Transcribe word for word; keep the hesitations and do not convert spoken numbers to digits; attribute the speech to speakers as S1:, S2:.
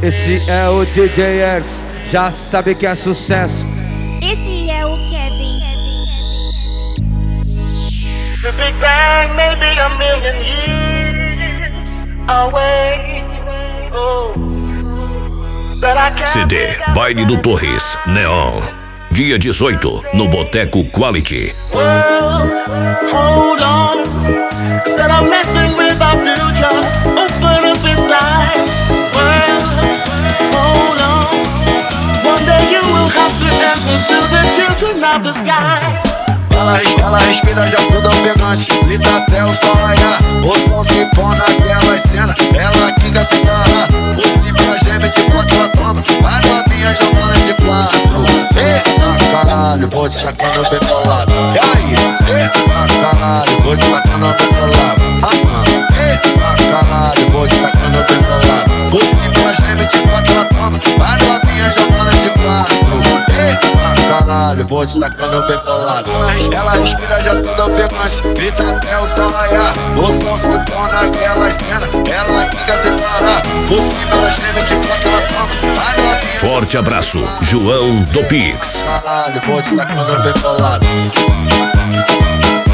S1: Esse é o D J X, já sabe que é sucesso.
S2: Esse é o Kevin.
S3: The Big Bang may be a million years away. Oh, but I can't
S4: C D Baile do Torres Neon, dia dezoito, no Boteco Quality.
S3: Well, hold on. Instead of messing with our future, open up inside. Well, hold on. One day you will have to answer to the children of the sky.
S5: Ela, ela respira já tudo ofegante, grita até o sol raiar. O som se for naquela cena, ela quica sem parar. Por cima ela geme de quatro, ela toma, vai novinha jogando de quatro. Eita caralho, vou te tacando bem bolado. E aí? Eita caralho, vou te tacando bem bolado. Eita caralho, vou te tacando bem bolado. Por cima ela geme de quatro, ela toma, vai novinha jogando de quatro. Eita caralho, vou te tacando bem bolado. Ela respira já tudo ofegante, grita até o sol raiar. O som se torna naquela cena, ela fica sem parar. Por cima ela geme de quatro, ela toma, vai novinha.
S4: Forte abraço, João do Pix.
S5: Caralho, vou te tacando bem bolado.